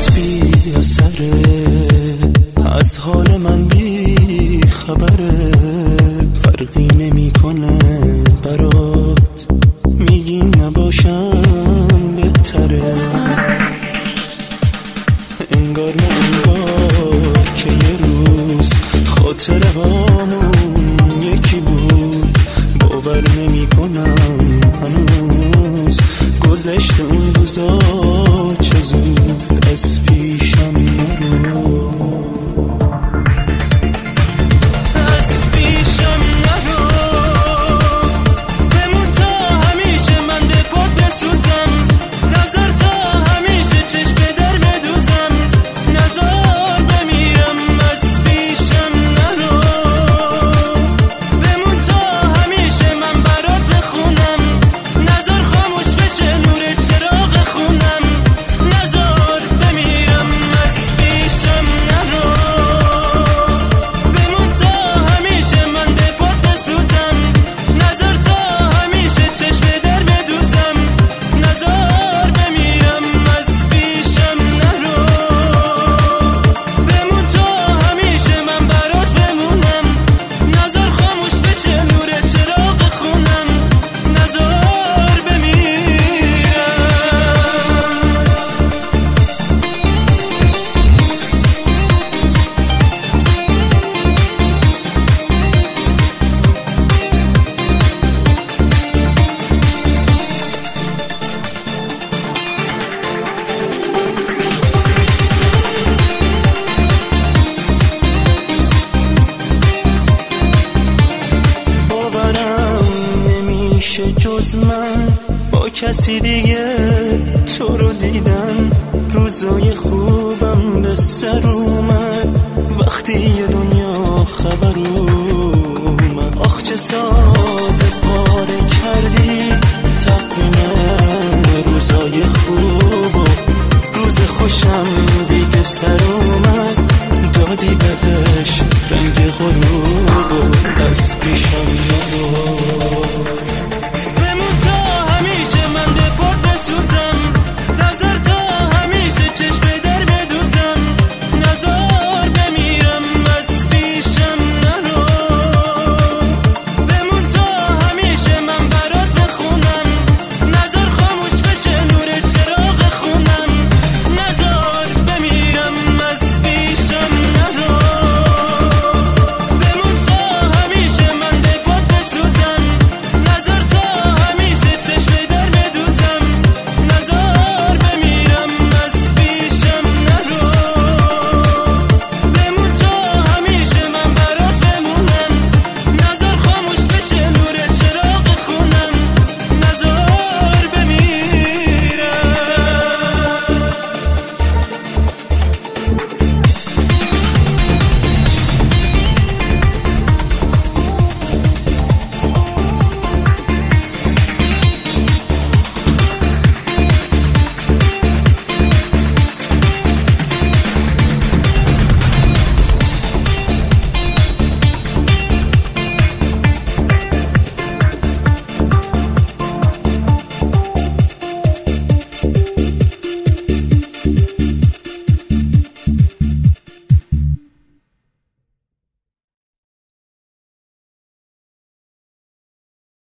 بی اثره، از حال من بی خبره، فرقی نمیکنه برات، میگی نباشم بهتره. انگار نه انگار که یه روز خاطره هامون یکی بود، باور نمیکنم هنوز گذشته اون روزا چه زود از پیشم نرو. جز من با کسی دیگه تو رو دیدن، روزای خوبم به سر اومد وقتی یه دنیا خبر اومد. آخ چه ساده پاره کردی تقویم روزای خوب و روز خوشم دیگه سر اومد، دادی بهش رنگ غروب و از پیشم نرو.